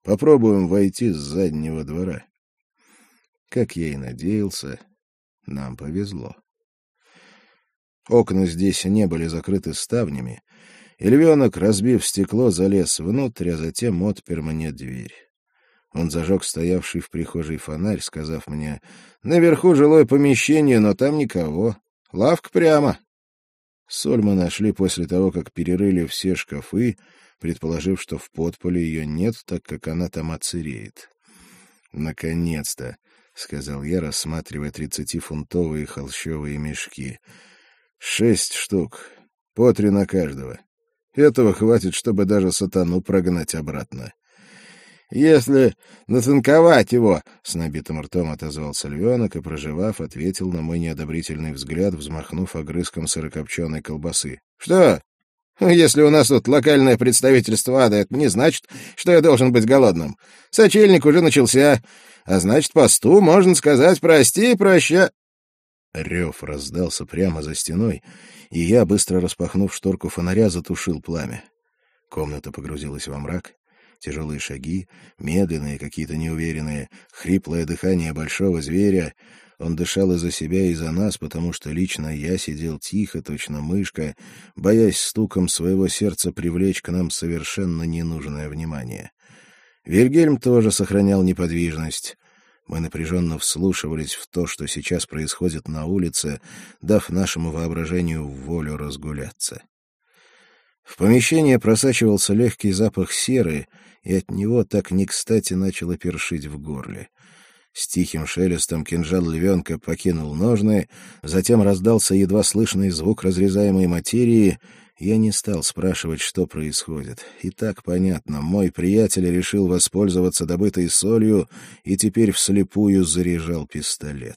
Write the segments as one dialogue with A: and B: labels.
A: Попробуем войти с заднего двора. Как я и надеялся, нам повезло. Окна здесь не были закрыты ставнями, и львенок, разбив стекло, залез внутрь, а затем отпер мне дверь. Он зажег стоявший в прихожей фонарь, сказав мне: «Наверху жилое помещение, но там никого. Лавка прямо». Соль мы нашли после того, как перерыли все шкафы, предположив, что в подполе ее нет, так как она там отсыреет. «Наконец-то», — сказал я, рассматривая 30-фунтовые холщовые мешки. 6 штук, по 3 на каждого. Этого хватит, чтобы даже сатану прогнать обратно». «Если нацинковать его», — с набитым ртом отозвался львенок и, прожевав, ответил на мой неодобрительный взгляд, взмахнув огрызком сырокопченой колбасы. «Что? Если у нас тут локальное представительство ада, это не значит, что я должен быть голодным. Сочельник уже начался, а значит, посту можно сказать «прости, проща». Рев раздался прямо за стеной, и я, быстро распахнув шторку фонаря, затушил пламя. Комната погрузилась во мрак. Тяжелые шаги, медленные, какие-то неуверенные, хриплое дыхание большого зверя. Он дышал и за себя, и за нас, потому что лично я сидел тихо, точно мышка, боясь стуком своего сердца привлечь к нам совершенно ненужное внимание. Вильгельм тоже сохранял неподвижность. Мы напряженно вслушивались в то, что сейчас происходит на улице, дав нашему воображению волю разгуляться. В помещение просачивался легкий запах серы, и от него так не кстати начало першить в горле. С тихим шелестом кинжал львенка покинул ножны, затем раздался едва слышный звук разрезаемой материи. Я не стал спрашивать, что происходит. И так понятно, мой приятель решил воспользоваться добытой солью и теперь вслепую заряжал пистолет.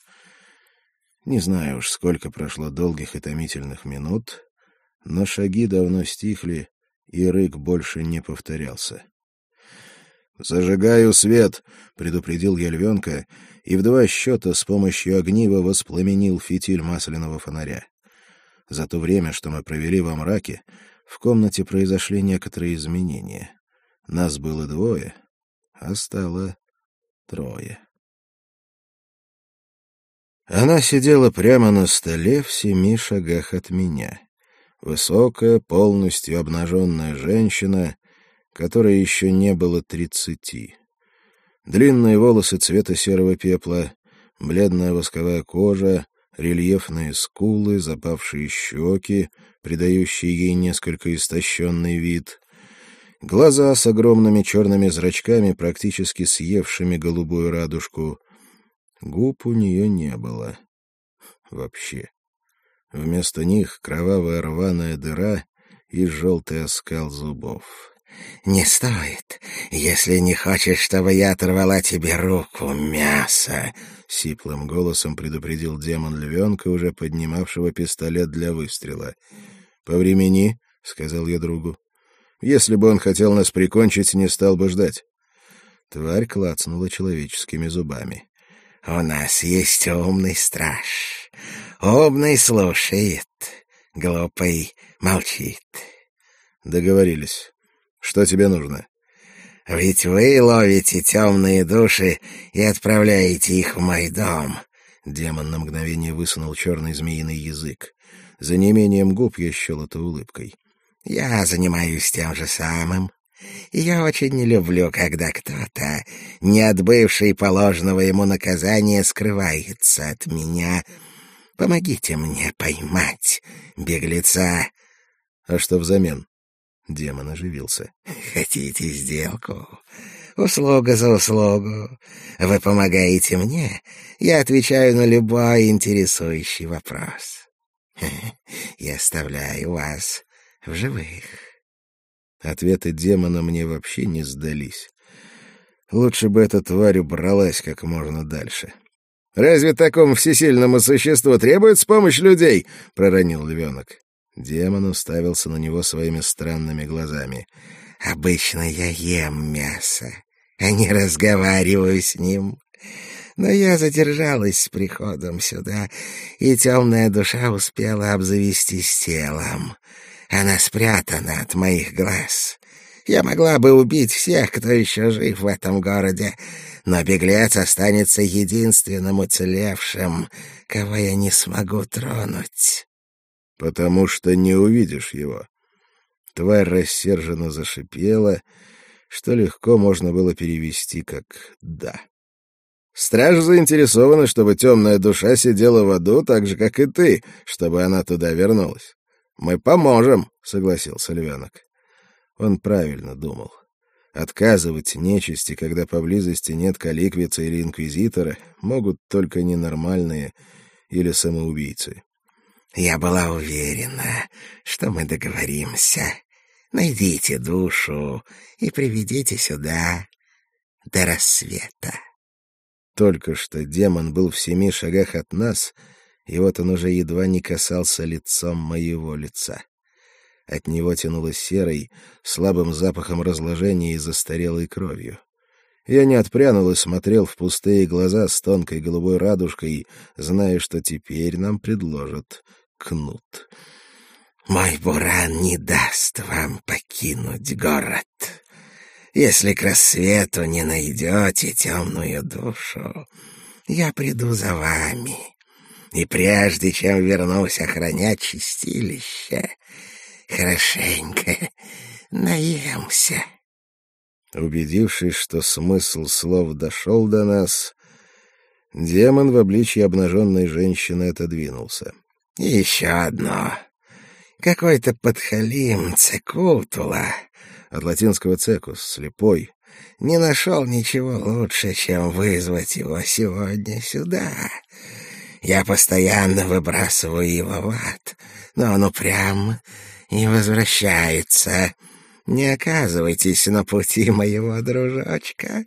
A: Не знаю уж, сколько прошло долгих и томительных минут, но шаги давно стихли, и рык больше не повторялся. «Зажигаю свет!» — предупредил я львенка, и в 2 счета с помощью огнива воспламенил фитиль масляного фонаря. За то время, что мы провели во мраке, в комнате произошли некоторые изменения. Нас было 2, а стало 3. Она сидела прямо на столе в 7 шагах от меня. Высокая, полностью обнаженная женщина, которой еще не было 30. Длинные волосы цвета серого пепла, бледная восковая кожа, рельефные скулы, запавшие щеки, придающие ей несколько истощенный вид, глаза с огромными черными зрачками, практически съевшими голубую радужку. Губ у нее не было. Вообще. Вместо них кровавая рваная дыра и желтый оскал зубов. «Не стоит, если не хочешь, чтобы я оторвала тебе руку, мясо!» — сиплым голосом предупредил демон львенка, уже поднимавшего пистолет для выстрела. «Повремени», — сказал я другу. «Если бы он хотел нас прикончить, не стал бы ждать». Тварь клацнула человеческими зубами. «У нас есть умный страж. Умный слушает, глупый молчит». «Договорились. Что тебе нужно?» «Ведь вы ловите темные души и отправляете их в мой дом». Демон на мгновение высунул черный змеиный язык. За неимением губ я счел это улыбкой. «Я занимаюсь тем же самым. И я очень не люблю, когда кто-то, не отбывший положенного ему наказания, скрывается от меня. Помогите мне поймать беглеца». «А что взамен?» Демон оживился. «Хотите сделку? Услуга за услугу. Вы помогаете мне, я отвечаю на любой интересующий вопрос. Я оставляю вас в живых». Ответы демона мне вообще не сдались. Лучше бы эта тварь убралась как можно дальше. «Разве такому всесильному существу требуется помощь людей?» — проронил львенок. Демон уставился на него своими странными глазами. «Обычно я ем мясо, а не разговариваю с ним. Но я задержалась с приходом сюда, и темная душа успела обзавестись телом. Она спрятана от моих глаз.
B: Я могла бы убить всех, кто еще жив в этом городе, но беглец останется единственным уцелевшим, кого я не смогу тронуть».
A: «Потому что не увидишь его». Тварь рассерженно зашипела, что легко можно было перевести как «да». «Стража заинтересована, чтобы темная душа сидела в аду так же, как и ты, чтобы она туда вернулась. Мы поможем», — согласился львенок. Он правильно думал. Отказывать нечисти, когда поблизости нет каликвица или инквизитора, могут только ненормальные или самоубийцы.
B: «Я была уверена, что мы договоримся. Найдите душу и приведите сюда до рассвета».
A: Только что демон был в 7 шагах от нас, и вот он уже едва не касался лицом моего лица. От него тянуло серой, слабым запахом разложения и застарелой кровью. Я не отпрянул и смотрел в пустые глаза с тонкой голубой радужкой, зная, что теперь нам предложат кнут.
B: «Мой буран не даст вам покинуть город. Если к рассвету не найдете темную душу, я приду за вами, и прежде чем вернусь охранять чистилище, хорошенько наемся».
A: Убедившись, что смысл слов дошел до нас, демон в обличье обнаженной женщины отодвинулся.
B: «И еще одно. Какой-то подхалим Цекутула,
A: от латинского «цекус» — слепой,
B: не нашел ничего лучше, чем вызвать его сегодня сюда. Я постоянно выбрасываю его в ад, но он упрям и возвращается. Не оказывайтесь на пути моего дружочка».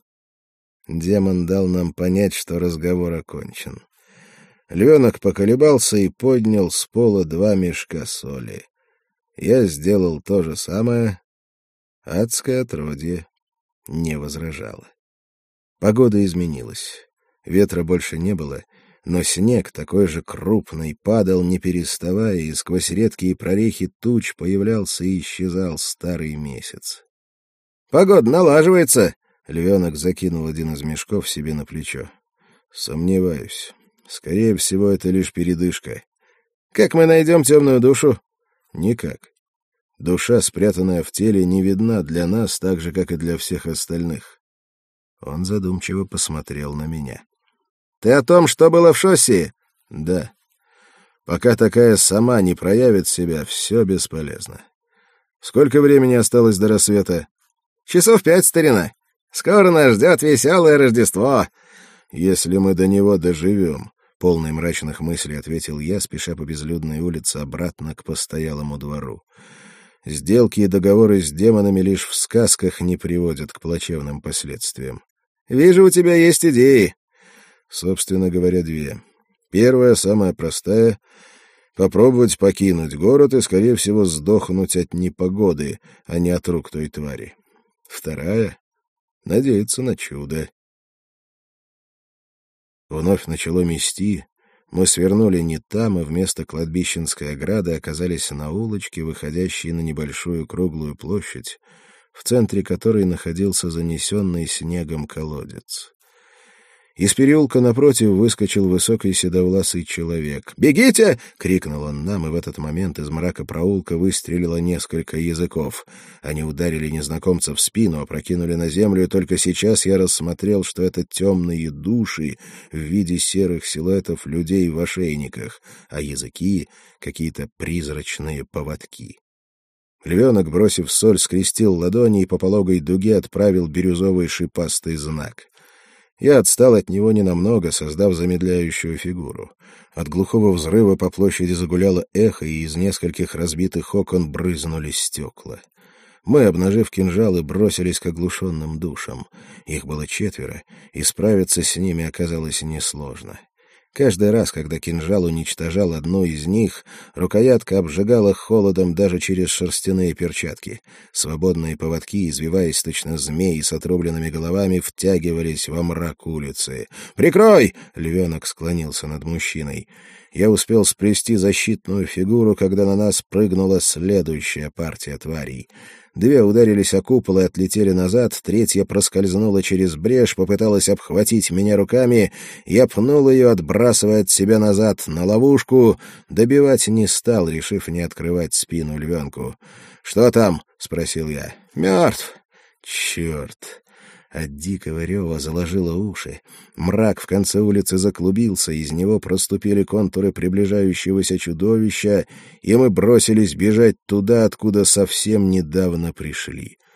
A: Демон дал нам понять, что разговор окончен. Львенок поколебался и поднял с пола 2 мешка соли. Я сделал то же самое. Адское отродье не возражало. Погода изменилась. Ветра больше не было, но снег, такой же крупный, падал, не переставая, и сквозь редкие прорехи туч появлялся и исчезал старый месяц. «Погода налаживается!» — львенок закинул один из мешков себе на плечо. «Сомневаюсь. Скорее всего, это лишь передышка. Как мы найдем темную душу?» «Никак. Душа, спрятанная в теле, не видна для нас так же, как и для всех остальных». Он задумчиво посмотрел на меня. «Ты о том, что было в шоссе?» «Да. Пока такая сама не проявит себя, все бесполезно. Сколько времени осталось до рассвета?» «Часов 5, старина. Скоро нас ждет веселое Рождество». «Если мы до него доживем», — полный мрачных мыслей ответил я, спеша по безлюдной улице обратно к постоялому двору. Сделки и договоры с демонами лишь в сказках не приводят к плачевным последствиям. «Вижу, у тебя есть идеи». Собственно говоря, 2. Первая, самая простая — попробовать покинуть город и, скорее всего, сдохнуть от непогоды, а не от рук той твари. Вторая — надеяться на чудо. Вновь начало мести. Мы свернули не там, и вместо кладбищенской ограды оказались на улочке, выходящей на небольшую круглую площадь, в центре которой находился занесенный снегом колодец. Из переулка напротив выскочил высокий седовласый человек. «Бегите!» — крикнул он нам, и в этот момент из мрака проулка выстрелило несколько языков. Они ударили незнакомца в спину, опрокинули на землю, и только сейчас я рассмотрел, что это темные души в виде серых силуэтов людей в ошейниках, а языки — какие-то призрачные поводки. Львенок, бросив соль, скрестил ладони и по пологой дуге отправил бирюзовый шипастый знак. Я отстал от него ненамного, создав замедляющую фигуру. От глухого взрыва по площади загуляло эхо, и из нескольких разбитых окон брызнули стекла. Мы, обнажив кинжалы, бросились к оглушенным душам. Их было 4, и справиться с ними оказалось несложно. Каждый раз, когда кинжал уничтожал одну из них, рукоятка обжигала холодом даже через шерстяные перчатки. Свободные поводки, извиваясь точно змеи с отрубленными головами, втягивались во мрак улицы. «Прикрой!» — львенок склонился над мужчиной. Я успел сплести защитную фигуру, когда на нас прыгнула следующая партия тварей. 2 ударились о купол и отлетели назад, 3 проскользнула через брешь, попыталась обхватить меня руками. Я пнул ее, отбрасывая от себя назад на ловушку. Добивать не стал, решив не открывать спину львенку. «Что там?» — спросил я. «Мертв». «Черт!» От дикого рева заложило уши. Мрак в конце улицы заклубился, из него проступили контуры приближающегося чудовища, и мы бросились бежать туда, откуда совсем недавно пришли.